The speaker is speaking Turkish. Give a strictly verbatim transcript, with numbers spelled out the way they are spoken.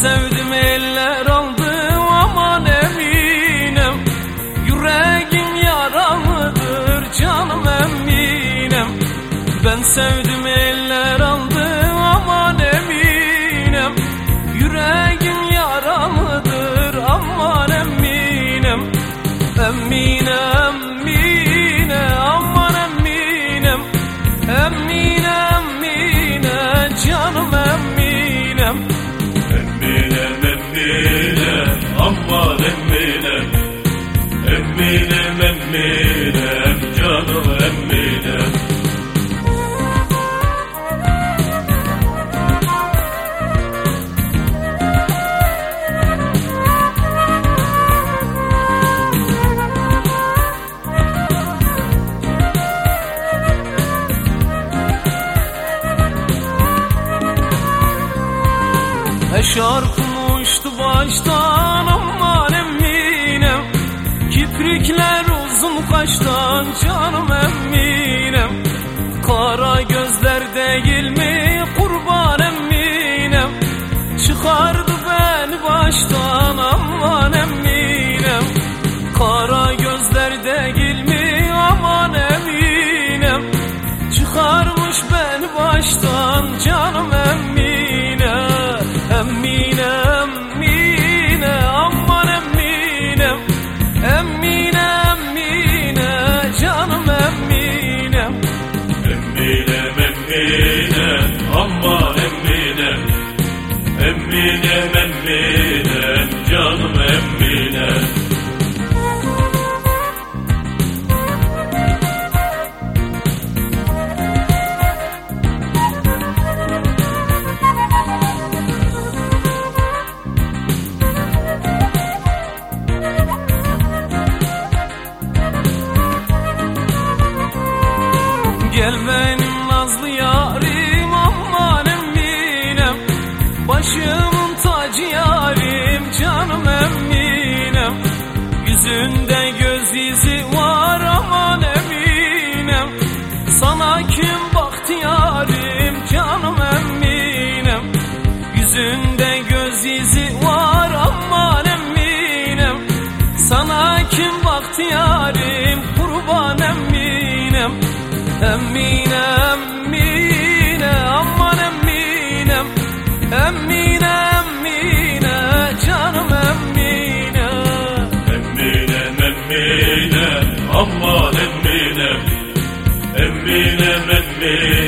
sevdim eller aldı aman eminim. Yüreğim yaralıdır canım eminim. Ben sevdim eller aldı aman eminim. Yüreğim yaralıdır aman eminim. Emine emine aman eminim. Emine emine canım eminim. Eminem eminem aman eminem. Eminem eminem canım eminem. Şarkım uçtu baştan aman eminim. Kiprikler uzun kaştan canım eminim. Kara gözler değil mi kurban eminim. Çıkardı beni baştan aman eminim. Kara gözler değil mi aman eminim. Çıkarmış beni baştan canım eminim. Emine emine aman eminem. Emine emine canım eminem. Eminem eminem aman eminem. Eminem eminem canım eminem. Gel benim nazlı yarim aman eminim. Başımın tacı yarim canım eminim. Yüzünde göz izi var aman eminim. Sana kim baktı yarim canım eminim. Yüzünde göz izi var aman eminim. Sana kim baktı yarim kurban eminim. Emine emine aman eminem. Emine emine canım emine. Eminem eminem aman eminem. Eminem eminem